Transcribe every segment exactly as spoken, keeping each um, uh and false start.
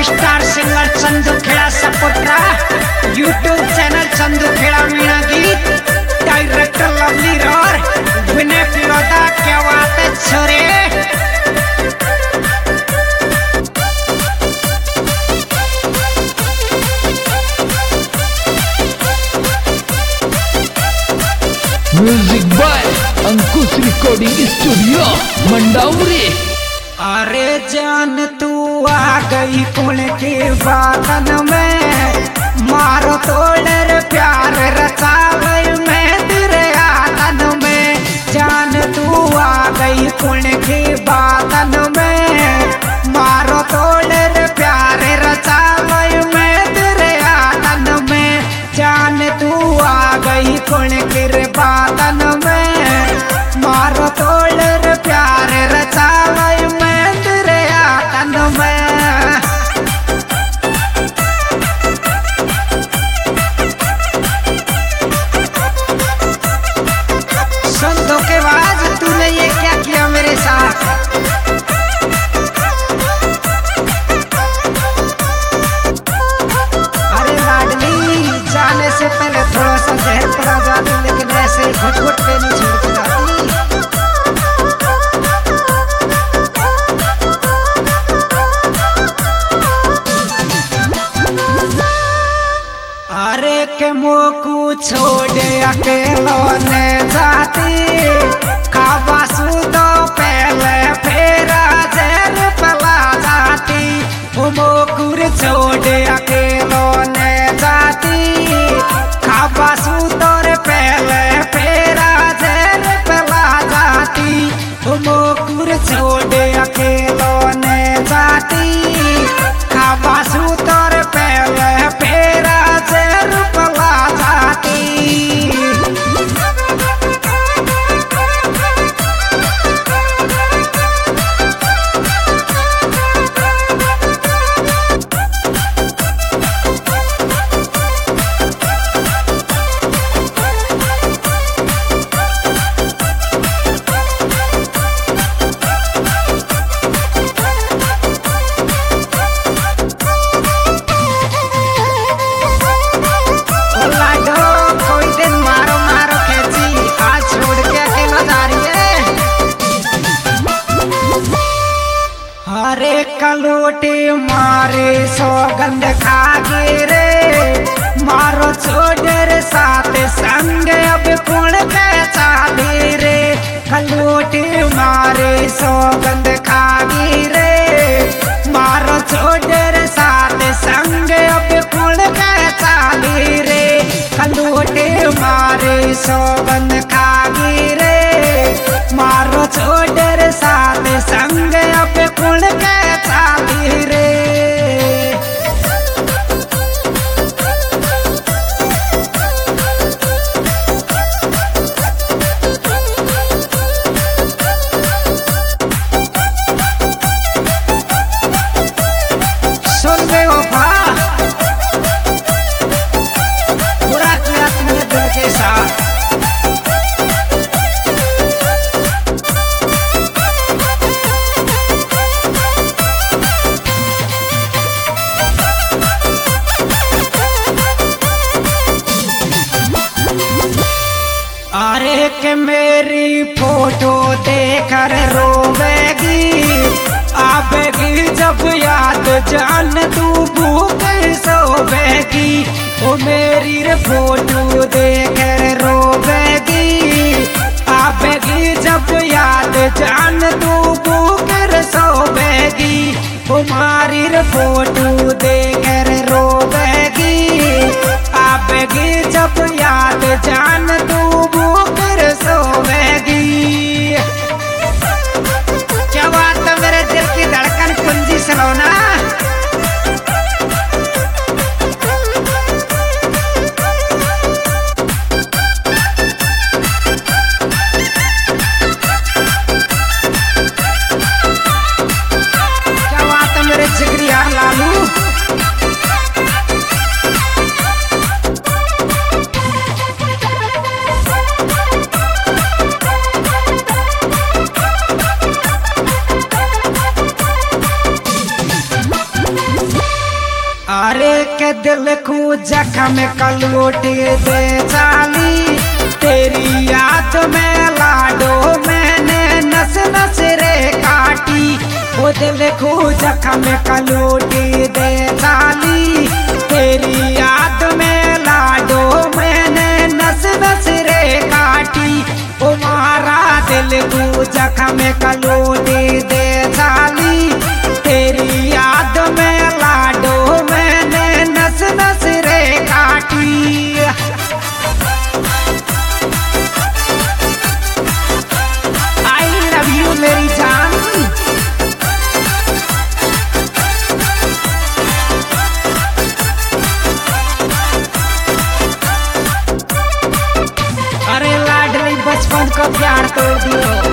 Star singer Chandu खेड़ा सपोर्टरा, YouTube channel Chandu Khera Meena गीत, director lovely रोर, विनय फिरोदा, क्या बात है छोरे। Music by Ankush recording studio Mandauri. अरे जान तू आ गई कुल के बातन में, मारो तोड़र प्यार रचावे में तेरे आतन में। जान तू आ गई कुल के बातन में, मारो तोड़र प्यार रचावे में तेरे आतन में। जान तू आ गई कुल के बातन में, मारो तोड़र प्यार रचावे में तेरे आतन में। सुन धोखेबाज, तूने ये क्या किया मेरे साथ। अरे लाडली, जाने से पहले थोड़ा सा जहर पड़ा जाती, लेकिन ऐसे घुट घुट के नहीं छोड़ के जाती। अरे के मोकू छोड़े अकेलो ने जाती, खावा सुदो पहले फेरा जर पला जाती। वो मोकुर छोड़े अकेलो ने जाती, खावा सुदोर पहले फेरा जर पला जाती। वो मोकुर छोड़े अकेलो ने जाती, खावा सुदोर पहले फेरा जर पला जाती। अरे कलोटे मारे सौगंध खागे रे, मारो छोड़र साथ संग अब कौन पहचाने रे। कलोटे मारे सौगंध खागे रे, मारो छोड़र साथ संग अब कौन पहचाने रे। कलोटे मारे सौगंध खागे रे, मारो छोड़र साथ संग अब कौन पहचाने रे। सुन बे वफा, बुरा किया तुमने दिल के साथ। अरे के मेरी फोटो देखकर रोवेगी, आवेगी जब याद जान तू भूख सोवेगी। ओ मेरी रे फोटो देखकर रोवेगी, आवेगी जब याद जान तू भूख सोवेगी। ओ मारी रे फोटो देखकर रोवेगी, आवेगी जब याद जान तू भूख सोवेगी। क्या बात है मेरे दिल की धड़कन कुंजी सलोना। क्या बात है मेरे जिगरी यार लालू। के दिल को जख्म कलूट दे चाली, तेरी याद में लाडो मैंने नस नस रे काटी। वो दिल को जख्म कलूट दे चाली, तेरी याद में लाडो मैंने नस नस रे काटी। ओ मारा दिल को जख्म कलूट दे चाली, तेरी याद में लाडो मैंने नस नस रे काटी। आई लव यू मेरी जान। अरे लाडली बचपन का प्यार तोड़ दियो।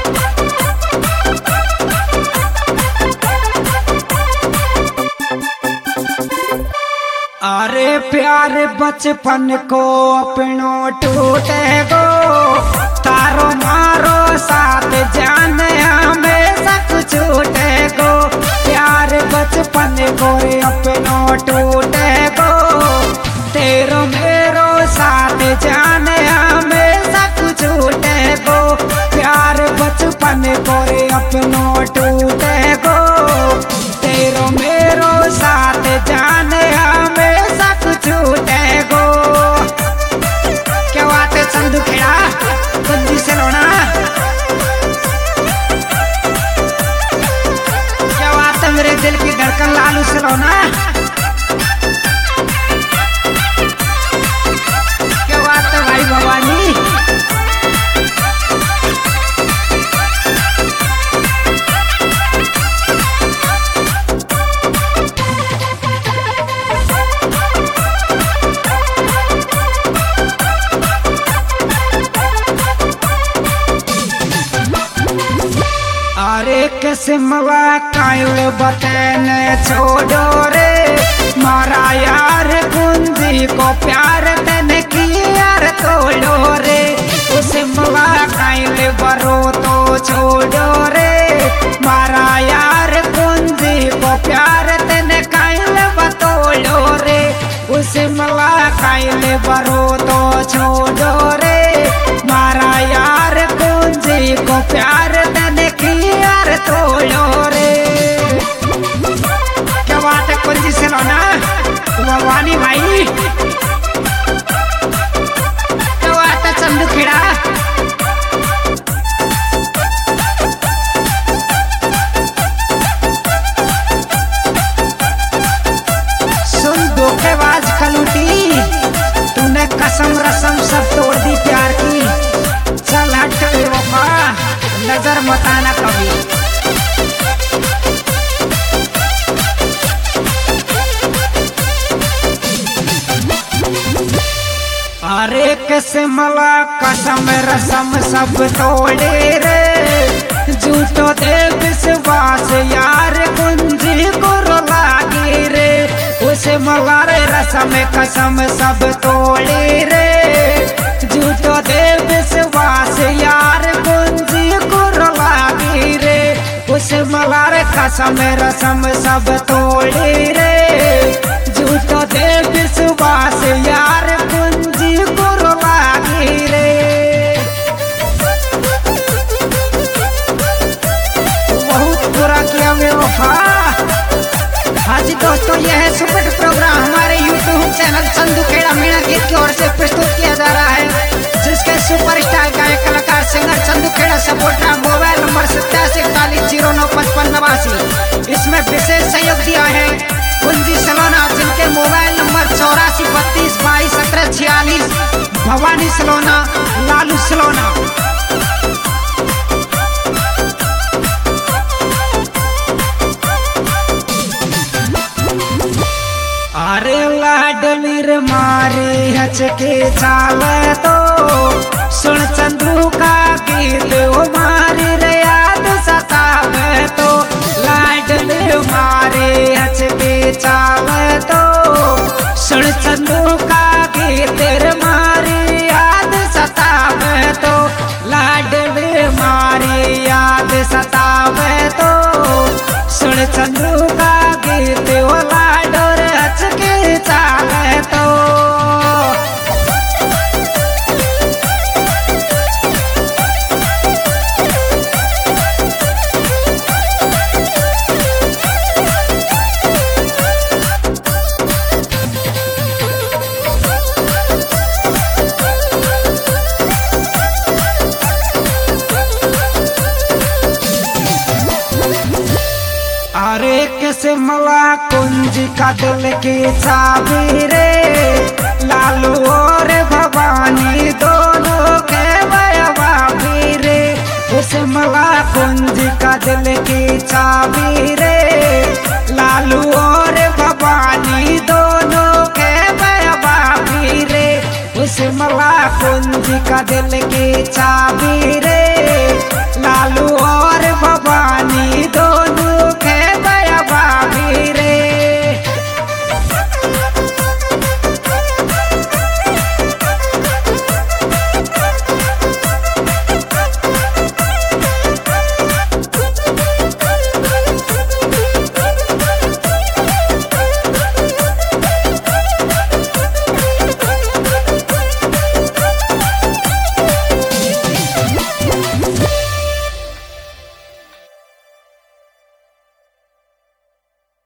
अरे प्यार बचपन को अपनो टूटे गो, तारो मारो साथ जाने हमेशा कुछ छूटे गो। प्यार बचपन को अपनो टूटे गो, तेरो मेरो साथ जाने हमेशा कुछ छूटे गो। प्यार बचपन को अपनो टूटे गो, तेरो मेरो साथ जाने हमेशा कुछ छूटे गो। क्या बात है चंदू खेड़ा बंदी से लोना, क्या बात है मेरे दिल की धड़कन लालू से लोना, क्या बात है भाई भवानी। अरे किस्मवा कायल बतन छोड़ो रे, मारा यार कुंजी को प्यार तन की यार तोड़ो रे। किस्मवा कायल बरो तो छोड़ो रे, मारा यार कुंजी को प्यार तन कायल बतोड़ो रे। किस्मवा कायल बरो तो छोड़ो रे, मारा यार कुंजी को प्यार तन यार तोड़ो रे। क्या बात है कुंजी से लोना भवानी भाई, क्या बात है चंदू खेड़ा। सुन धोखेबाज कलूटी, तूने कसम रसम सब तोड़ दी प्यार की। चल हट वफा, नजर मत आना कभी। अरे किस्मला कसम रसम सब तोड़े रे, झूठो दे विश्वास यार कुंजी को लागे रे। उसे मलारे रसम कसम सब तोड़े रे, झूठो दे विश्वास यार कुंजी को लागे रे। उसे मलारे कसम रसम सब तोड़े रे, झूठो दे विश्वास यार कुंजी को लागे रे। बहुत बुरा किया बेवफा। हाँ जी दोस्तों, यह है सुपर प्रोग्राम हमारे यूट्यूब चैनल चंदू खेड़ा मीणा गीत की ओर से प्रस्तुत किया जा रहा है, जिसके सुपरस्टार गायक कलाकार सिंगर चंदू खेड़ा सपोर्टर मोबाइल नंबर सत्तासी इकतालीस जीरो नौ पचपन नवासी। इसमें विशेष सहयोग दिया है कुंजी सलोना, जिनके मोबाइल नंबर चौरासी बत्तीस बाईस सत्रह छियालीस। भवानी सलोना, लालू सलोना। अरे लाडली रे मारे हचके चाल तो, सुन चंदू का गीत ओ मारी रे याद सतावे तो। लाडली मारे हचके चाल तो, सुन चंदू का गीत रे मारी याद सतावे तो। लाडली मारी याद सतावे तो, सुन चंदू का गीत ओ लाडो रे हचके शिमला कुंज का दिल की चाबी रे, लालू और भवानी दोनों के भैया भी रे। शिमला कुंज का दिल की चाबी रे, लालू और भवानी दोनों के भैया भी रे। शिमला कुंज का दिल की चाबी रे,